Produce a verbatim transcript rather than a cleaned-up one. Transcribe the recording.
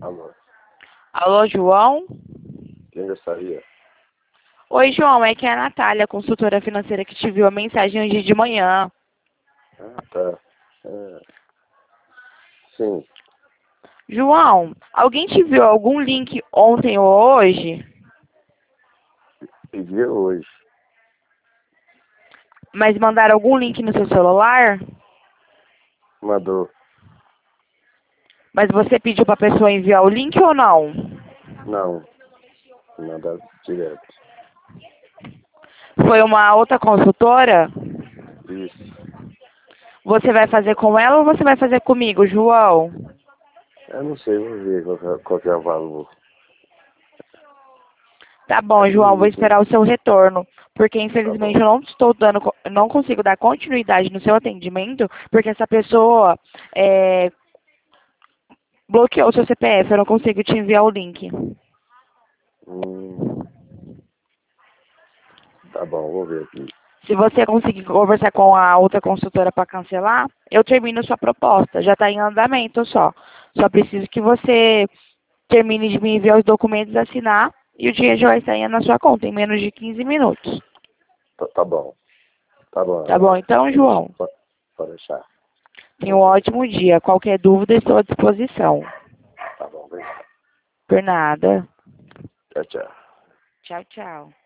Alô, Alô, João? quem gostaria? Oi, João, é que é a Natália, consultora financeira, que te viu a mensagem hoje de manhã. Ah, tá. É, sim, João, alguém te viu algum link ontem ou hoje? pedi hoje. Mas mandaram algum link no seu celular? Mandou. Mas você pediu para a pessoa enviar o link ou não? Não, nada direto. Foi uma outra consultora? Isso. Você vai fazer com ela ou você vai fazer comigo, João? Eu não sei, vou ver qual que é, qual que é o valor. Tá É bom, João, vou bonito, hein? esperar o seu retorno, porque Tá infelizmente bom. eu não estou dando, co- não consigo dar continuidade no seu atendimento, porque essa pessoa é, bloqueou o seu C P F, eu não consigo te enviar o link. Hum, tá bom, vou ver aqui. Se você conseguir conversar com a outra consultora para cancelar, eu termino sua proposta, já está em andamento só. Só preciso que você termine de me enviar os documentos, assinar, e o dinheiro já vai sair na sua conta em menos de quinze minutos. Tá, tá bom. Tá bom, Tá bom Ana. então, Pode deixar. João? Pode, pode deixar. Tenha um ótimo dia. Qualquer dúvida, estou à disposição. Tá bom, obrigado. Por nada. Tchau, tchau. Tchau, tchau.